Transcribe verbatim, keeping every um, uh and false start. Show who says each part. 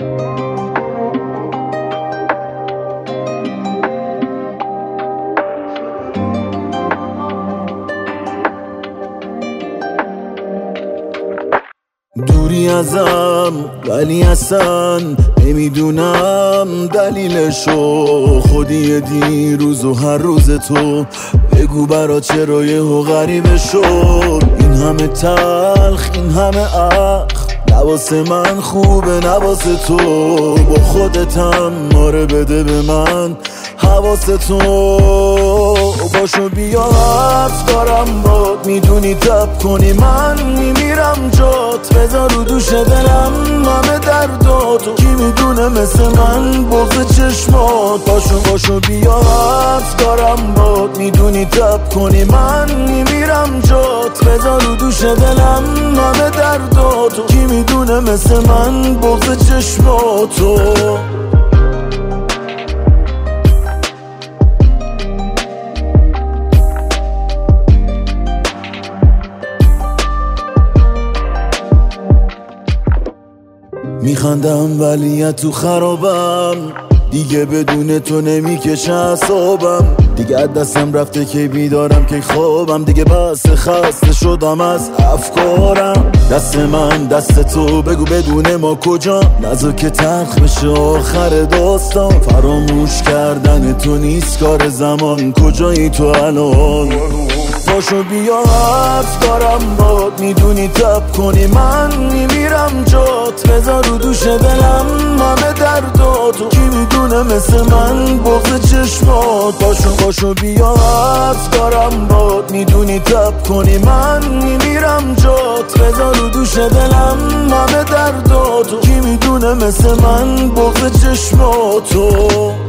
Speaker 1: دوری ازم ولی اصلا نمیدونم دلیلشو، خودی دیروز و هر روز تو بگو برا چرا یهو غریبه شد. این همه تلخ این همه اخ نواسه من خوبه نواسه تو، با خودتم ماره بده به من حواسه تو. باشو بیا حرف دارم باد، میدونی تب کنی من میمیرم جات، بذار رو دوش دلم همه دردات، کی میدونه مثل من بغض چشمات. باشو باشو بیا حرف دارم باد، میدونی تب کنی من میمیرم جات، بذار رو دوش دلم همه دردات، کی میدونه مثل من بغض چشماتو. میخندم ولی تو خرابم، دیگه بدون تو نمیکشه اعصابم، دیگه از دستم رفته که بیدارم که خوابم، دیگه بس خسته شدم از افکارم. دست من دست تو بگو بدون ما کجا، نزا که تلخ بشه آخر داستان، فراموش کردن تو نیست کار زمان، کجایی تو الان؟ باشو بیا حرف دارم باد، میدونی تب کنی من میمیرم جات، بذار رو دوش دلم همه دردات، کی میدونه مثل من بغض چشمات. باشو باشو بیا حرف دارم باد، میدونی تب کنی من میمیرم جات، بذار رو دوش دلم همه دردات، کی میدونه مثل من بغض چشماتو.